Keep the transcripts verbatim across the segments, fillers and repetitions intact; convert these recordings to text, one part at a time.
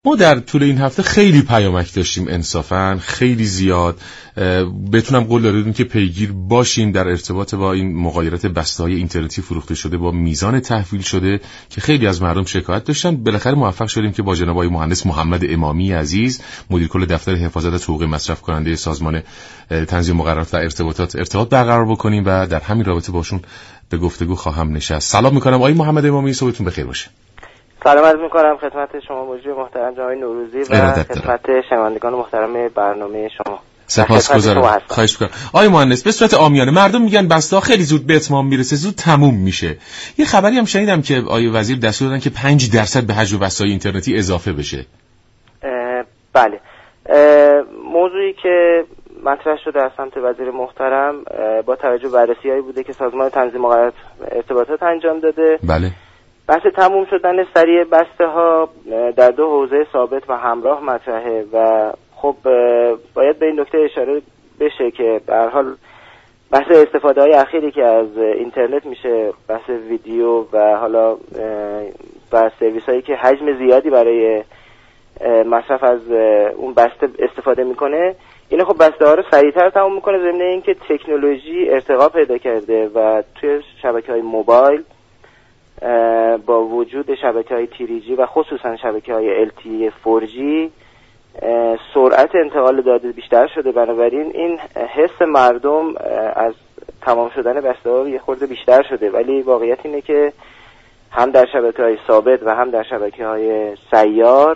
ما در طول این هفته خیلی پیامک داشتیم، انصافاً خیلی زیاد. بتونم قول دادم که پیگیر باشیم در ارتباط با این مغایرت بسته‌های اینترنتی فروخته شده با میزان تحویل شده که خیلی از مردم شکایت داشتن. بالاخره موفق شدیم که با جناب آقای مهندس محمد امامی عزیز، مدیر کل دفتر حفاظت از حقوق مصرف کننده سازمان تنظیم مقررات و ارتباطات ارتباط برقرار بکنیم و در همین رابطه باشون به گفتگو خواهم نشست. سلام می‌کنم آقای محمد امامی، صبحتون بخیر باشه. سلام عرض می‌کنم خدمت شما مجری محترم جناب نوروزی و خدمت شنوندگان محترم برنامه شما. سپاسگزارم. خواهش می‌کنم. آقای مهندس، به صورت عامیانه مردم میگن بسته‌ها خیلی زود به اتمام میرسه، زود تموم میشه. یه خبری هم شنیدم که آقای وزیر دستور دادن که پنج درصد به حجم بسته‌های اینترنتی اضافه بشه. بله. موضوعی که مطرح شده از سمت وزیر محترم با توجه به بررسی‌هایی بوده که سازمان تنظیم مقررات ارتباطات انجام داده. بله. بحث تموم شدن سریع بسته ها در دو حوزه ثابت و همراه مطرحه و خب باید به این نکته اشاره بشه که به هر حال بحث استفاده های اخیری که از اینترنت میشه، بحث ویدیو و حالا و سرویس هایی که حجم زیادی برای مصرف از اون بسته استفاده میکنه، این خب بسته ها رو سریعتر تموم میکنه، ضمن اینکه تکنولوژی ارتقا پیدا کرده و توی شبکه های موبایل با وجود شبکه‌های تری جی و خصوصا شبکه‌های ال تی ای فور جی سرعت انتقال داده بیشتر شده. بنابراین این حس مردم از تمام شدن بسته‌ها یه خورده بیشتر شده، ولی واقعیت اینه که هم در شبکه‌های ثابت و هم در شبکه‌های سیار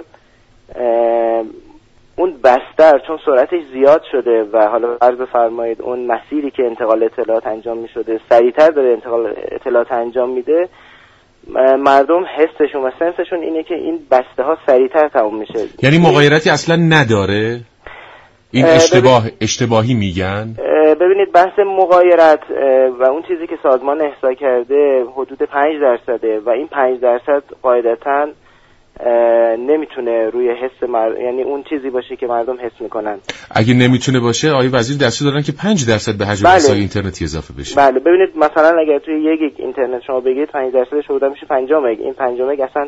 اون بستر چون سرعتش زیاد شده و حالا عرض فرمایید اون مسیری که انتقال اطلاعات انجام می‌شده سریعتر داره انتقال اطلاعات انجام میده، مردم حسشون و سنسشون اینه که این بسته ها سریعتر تموم میشه. یعنی مغایرتی اصلا نداره؟ این اشتباه اشتباهی میگن؟ ببینید بحث مغایرت و اون چیزی که سازمان احصا کرده حدود پنج درصده و این پنج درصد قاعدتاً نمیتونه روی حس مر... یعنی اون چیزی باشه که مردم حس میکنن. اگه نمیتونه باشه آقای وزیر دستور دادن که پنج درصد به حجم بسته‌های اینترنتی اضافه بشه. بله ببینید مثلا اگر توی یک گیگ اینترنت شما بگید پنج درصدش حدود میشه پنجاه مگ، این پنجاه مگ اصلا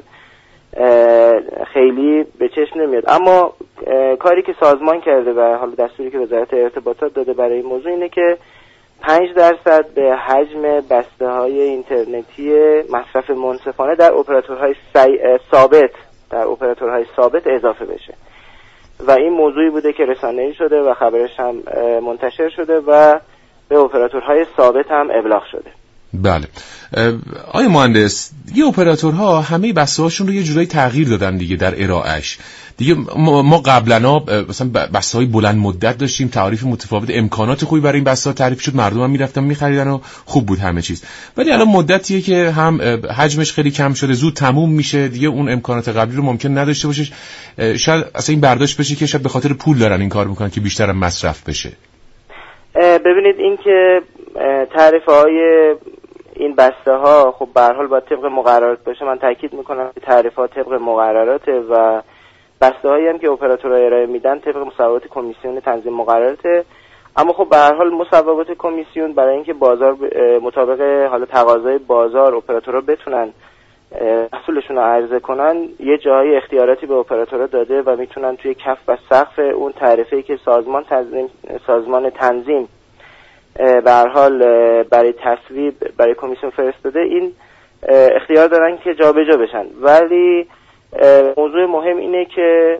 خیلی به چشم نمیاد. اما کاری که سازمان کرده و حالا دستوری که وزارت ارتباطات داده برای این موضوع اینه که پنج درصد به حجم بسته‌های اینترنتی مصرف منصفانه در اپراتورهای ثابت در اپراتورهای ثابت اضافه بشه و این موضوعی بوده که رسانه‌ای شده و خبرش هم منتشر شده و به اپراتورهای ثابت هم ابلاغ شده. بله. آقای مهندس، دیگه اپراتورها همه بسته‌هاشون رو یه جورایی تغییر دادن دیگه در ارائهش. دیگه ما قبلا مثلا بسته‌های بلند مدت داشتیم، تعریف متفاوت، امکانات خوبی برای این بسته‌ها تعریف شد، مردم هم میرفتن می‌خریدن و خوب بود همه چیز. ولی الان مدتیه که هم حجمش خیلی کم شده، زود تموم میشه، دیگه اون امکانات قبلی رو ممکن نداشته باشه. شاید اصلا این برداشت بشه که شاید به خاطر پول دارن این کار میکنن که بیشتر مصرف بشه. ببینید این که تعرفه‌های این بسته ها خب به هر حال باید طبق مقررات باشه. من تاکید میکنم که تعرفات طبق مقرراته و بسته هایی هم که اپراتورها ارائه میدن طبق مصوبات کمیسیون تنظیم مقرراته. اما خب به هر حال مصوبات کمیسیون برای اینکه بازار مطابق حالا تقاضای بازار اپراتورها بتونن محصولشون رو عرضه کنن، یه جایی اختیاراتی به اپراتورها داده و میتونن توی کف و سقف اون تعرفه‌ای که سازمان تنظیم سازمان تنظیم به هر حال برای تصویب برای کمیسیون فرستاده این اختیار دارن که جابجا بشن. ولی موضوع مهم اینه که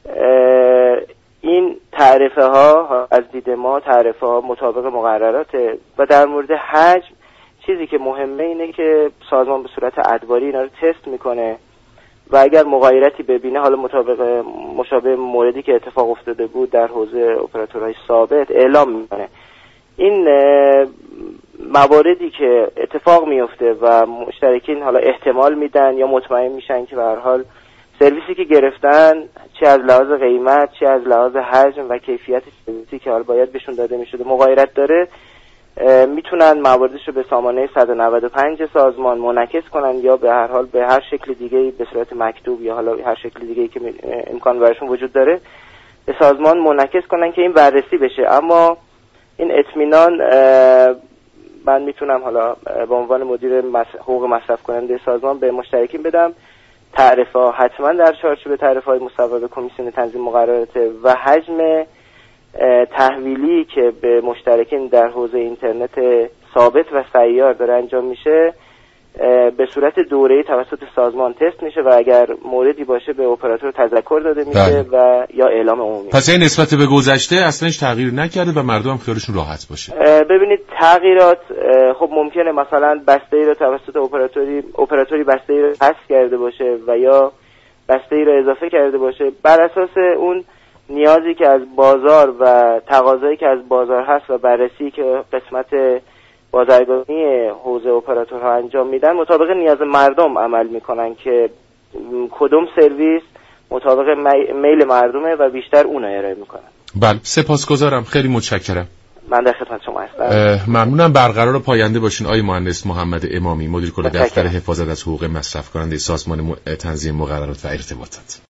این تعرفه ها از دید ما تعرفه ها مطابق مقرراته و در مورد حجم چیزی که مهمه اینه که سازمان به صورت ادواری اینا رو تست میکنه و اگر مغایرتی ببینه حالا مطابق مشابه موردی که اتفاق افتاده بود در حوزه اپراتورهای ثابت اعلام میکنه. این مواردی که اتفاق میفته و مشترکین حالا احتمال میدن یا مطمئن میشن که به هر حال سرویسی که گرفتن چه از لحاظ قیمت چه از لحاظ حجم و کیفیت سرویسی که حالا باید بهشون داده میشده مغایرت داره، میتونن مواردش رو به سامانه صد و نود و پنج سازمان منعکس کنن یا به هر حال به هر شکل دیگه‌ای به صورت مکتوب یا حالا هر شکل دیگه‌ای که امکان براشون وجود داره به سازمان منعکس کنن که این بررسی بشه. اما این اطمینان من میتونم حالا به عنوان مدیر حقوق مصرف کننده سازمان به مشترکین بدم، تعرفه ها حتما در چارچوب تعرفه های مصوب کمیسیون تنظیم مقررات و حجم تحویلی که به مشترکین در حوزه اینترنت ثابت و سیار داره انجام میشه به صورت دوره‌ای توسط سازمان تست میشه و اگر موردی باشه به اپراتور تذکر داده میشه و یا اعلام عمومی. پس این نسبت به گذشته اصلا هیچ تغییر نکرده و مردم هم خیالشون راحت باشه. ببینید تغییرات خب ممکنه مثلا بسته‌ای رو توسط اپراتوری اپراتوری بسته‌ای رو حذف کرده باشه و یا بسته‌ای رو اضافه کرده باشه بر اساس اون نیازی که از بازار و تقاضایی که از بازار هست و بررسی که قسمت بازرگانی حوزه اپراتورها انجام میدن مطابق نیاز مردم عمل میکنن که کدوم سرویس مطابق میل مردمه و بیشتر اون رو ارائه میکنن. بله سپاسگزارم، خیلی متشکرم. من در خدمت شما هستم. ممنونم. برقرار و پاینده باشین آقای مهندس محمد امامی، مدیر کل دفتر حفاظت از حقوق مصرف کننده سازمان تنظیم مقررات و ارتباطات.